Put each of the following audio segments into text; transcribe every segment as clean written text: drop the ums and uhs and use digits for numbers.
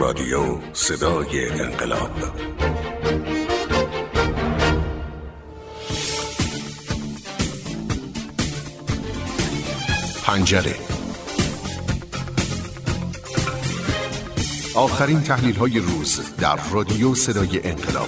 رادیو صدای انقلاب. پنجره. آخرین تحلیل‌های روز در رادیو صدای انقلاب.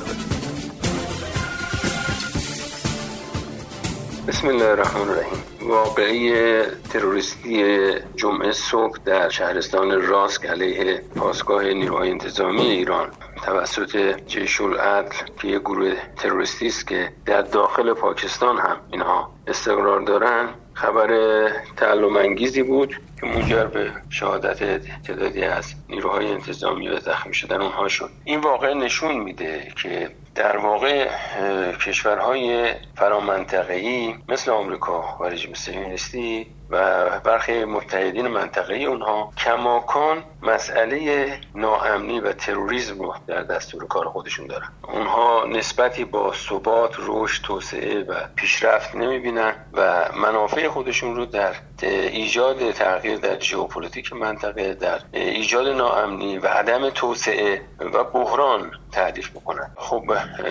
بسم الله الرحمن الرحیم. واقعه تروریستی جمعه صبح در شهرستان راسک علیه پاسگاه نیروهای انتظامی ایران توسط جیش العدل که یک گروه تروریستی است که در داخل پاکستان هم اینها استقرار دارن، خبر تعلم انگیزی بود که منجر به شهادت تعدادی از نیروهای انتظامی و زخمی شدن اونها شد. این واقعه نشون میده که در واقع کشورهای فرامنطقه‌ای مثل آمریکا و رژیم صهیونیستی و برخی متحدین منطقه‌ای اونها کماکان مسئله ناامنی و تروریسم رو در دستور کار خودشون دارن. اونها نسبتی با ثبات، رشد، توسعه و پیشرفت نمیبینن و منافع خودشون رو در ایجاد تغییر در ژئوپلیتیک منطقه، در ایجاد ناامنی و عدم توسعه و بحران تعریف میکنن. خب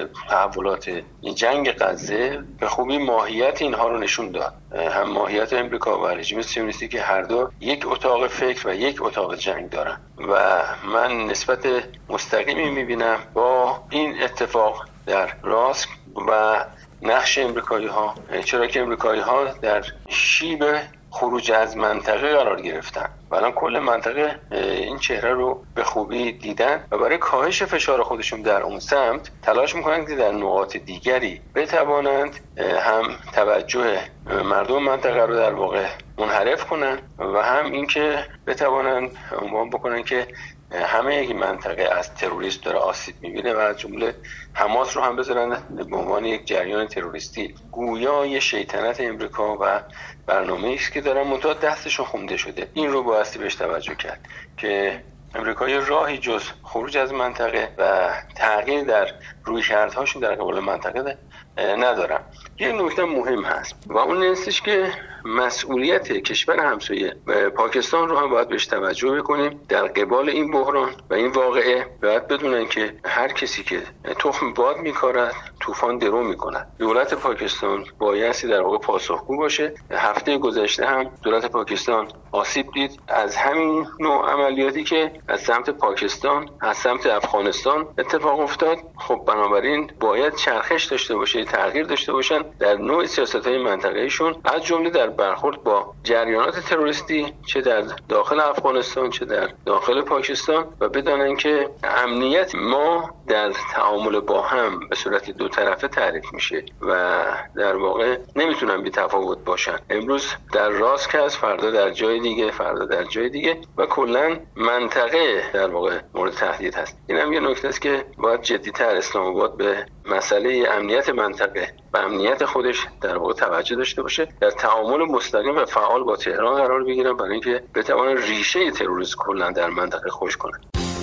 تحولات جنگ غزه به خوبی ماهیت اینها رو نشون داد، هم ماهیت امریکا و رژیم صهیونیستی که هر دو یک اتاق فکر و یک اتاق جنگ دارن و من نسبت مستقیمی میبینم با این اتفاق در راسک و نقش امریکایی ها، چرا که امریکایی ها در شیب خروج از منطقه قرار گرفتن و الان کل منطقه این چهره رو به خوبی دیدن و برای کاهش فشار خودشون در اون سمت تلاش میکنن که در نقاط دیگری بتوانند هم توجه مردم منطقه رو در واقع منحرف کنن و هم اینکه بتوانند عنوان بکنن که همه یک منطقه از تروریست داره آسیب میبینه و از جمله حماس رو هم بذارن به عنوان یک جریان تروریستی. گویا یه شیطنت امریکا و برنامه‌ای است که دارن منتها دستشون خونده شده. این رو بایستی بهش توجه کرد که امریکایی راهی جز خروج از منطقه و تغییر در رویکردهاشون در قبال منطقه ندارن. یه نکته مهم هست و اون نیستش که مسئولیت کشور همسایه پاکستان رو هم باید بهش توجه بکنیم در قبال این بحران و این واقعه. باید بدونن که هر کسی که تخم باد میکارد طوفان درو میکند. دولت پاکستان بایستی در واقع پاسخگو باشه. هفته گذشته هم دولت پاکستان آسیب دید از همین نوع عملیاتی که از سمت پاکستان از سمت افغانستان اتفاق افتاد. خب بنابراین باید چرخش داشته باشه، تغییر داشته باشن در نوع سیاست‌های منطقه‌ایشون، از جمله در برخورد با جریانات تروریستی چه در داخل افغانستان چه در داخل پاکستان و بدانن که امنیت ما در تعامل با هم به صورت دو طرفه تعریف میشه و در واقع نمیتونن بی تفاوت باشن. امروز در راسک هست، فردا در جای دیگه، فردا در جای دیگه و کلا منطقه در واقع مورد تهدید هست. این هم یه نکته است که باید جدی‌تر اسلام آباد به مسئله امنیت منطقه و امنیت خودش در واقع توجه داشته باشه، در تعامل مستقیم و فعال با تهران قرار بگیرن برای اینکه بتوانن ریشه تروریسم کلا در منطقه خشک کنن.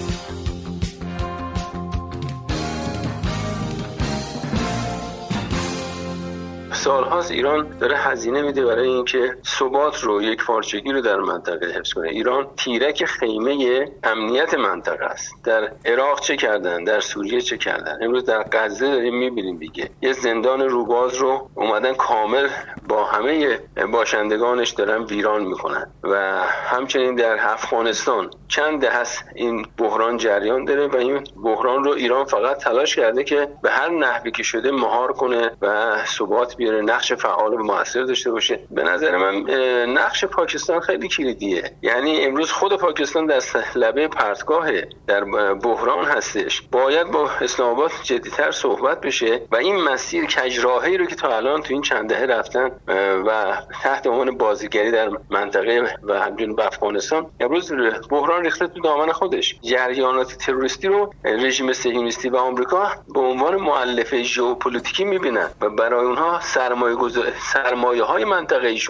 سال‌هاست ایران داره هزینه میده برای اینکه ثبات رو، یک پارچگی رو در منطقه حفظ کنه. ایران تیرک خیمه امنیت منطقه است. در عراق چه کردن، در سوریه چه کردن، امروز در غزه داریم میبینیم دیگه. یه زندان روباز رو اومدن کامل با همه باشندگانش دارن ویران میکنن و همچنین در افغانستان چند دهه است این بحران جریان داره و این بحران رو ایران فقط تلاش کرده که به هر نحوی که شده مهار کنه و ثبات بیاره، نقش فعال و موثر داشته باشه. به نظر من نقش پاکستان خیلی کلیدیه. یعنی امروز خود پاکستان دست لبه پرتگاه در بحران هستش. باید با اسلام آباد جدی‌تر صحبت بشه و این مسیر کجراهی رو که تا الان تو این چند دهه رفتن و تحت عنوان بازیگری در منطقه و همچنین به افغانستان، امروز بحران ریخته تو دامن خودش. جریانات تروریستی رو رژیم صهیونیستی و آمریکا به عنوان مؤلفه ژئوپلیتیکی می‌بینن و برای اونها سرمایه‌های منطقه ایشونه، نه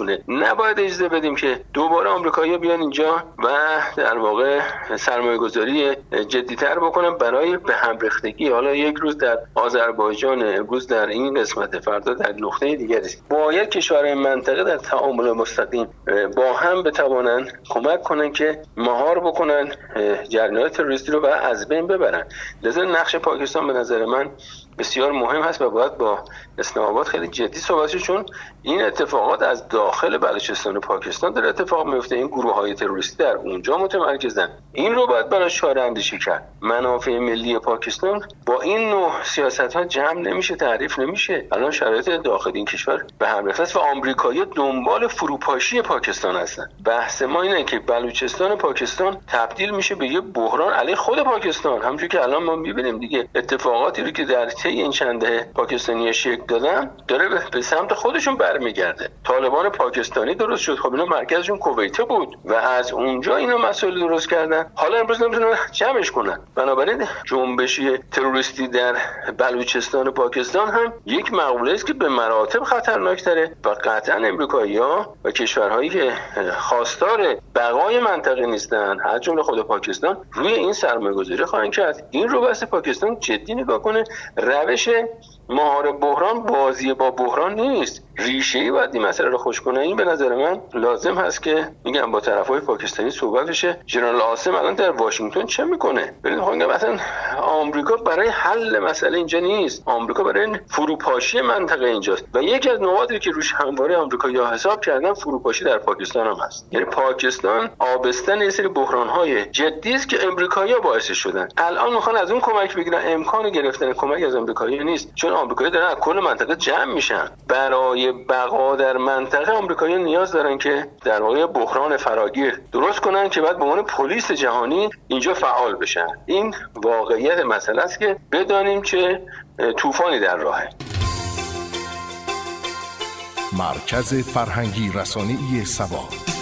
نباید اجازه بدیم که دوباره آمریکایی‌ها بیان اینجا و در واقع سرمایه‌گذاری جدی‌تر بکنن برای به هم ریختگی. حالا یک روز در آذربایجان، امروز در این قسمت، فردا در نقطه دیگری است. باید کشورهای منطقه در تعامل مستقیم با هم بتوانند کمک کنن که مهار بکنن جریانات تروریستی رو و از بین ببرن. لذا نقش پاکستان به نظر من بسیار مهم هست و باید با اسلام آباد خیلی جدی صحبت شه، چون این اتفاقات از داخل بلوچستان و پاکستان در اتفاق میفته. این گروه‌های تروریستی در اونجا متمرکزن. این رو باید برای چاره اندیشی کرد. منافع ملی پاکستان با این نوع سیاست‌ها جمع نمیشه، تعریف نمیشه. الان شرایط داخل این کشور به هم ریخته است و آمریکایی‌ها دنبال فروپاشی پاکستان هستن. بحث ما اینه که بلوچستان و پاکستان تبدیل میشه به یه بحران علیه خود پاکستان. همونجوری که الان ما می‌بینیم دیگه اتفاقاتی رو که در طی این چند دهه پاکستانی شکل دادن داره به سمت خودشون برمیگرده. طالبان پاکستانی درست شد، خب اینا مرکزشون کویت بود و از اونجا اینا مسائل درست کردن. حالا امروز نمیتونن جمعش کنن. بنابراین جنبش تروریستی در بلوچستان و پاکستان هم یک مقوله است که به مراتب خطرناک‌تره و قطعاً امریکایی‌ها و کشورهایی که خواستار بقای منطقه نیستن، از جمله خود پاکستان، روی این سرمایه‌گذاری خواهند کرد. این رو بس پاکستان جدی نگاه کنه. روش مهار بحران بازی با بحران نیست، ریشه‌ای باید این مسئله رو خوش کنه. این به نظر من لازم هست که میگم با طرفای پاکستانی صحبت بشه. ژنرال عاصم الان در واشنگتن چه میکنه؟ ببینید میگم مثلا آمریکا برای حل مسئله اینجا نیست، آمریکا برای فروپاشی منطقه اینجاست و یکی از نقاطی که روش همواره آمریکایی‌ها حساب کردن فروپاشی در پاکستان هم هست. یعنی پاکستان آبستن یه سری بحران‌های جدی است که آمریکایی‌ها باعث شدن. الان میخوان از اون کمک بگیرن، امکان گرفتن کمک از آمریکایی‌ها نیست، چون آمریکایی‌ها دارن از کل منطقه جمع میشن. برای بقا در منطقه آمریکایی‌ها نیاز دارن که در واقع بحران فراگیر درست کنن که بعد به عنوان پلیس جهانی اینجا فعال بشن. این واقعیت مسئله است که بدانیم چه طوفانی در راهه. مرکز فرهنگی رسانه‌ای سبا.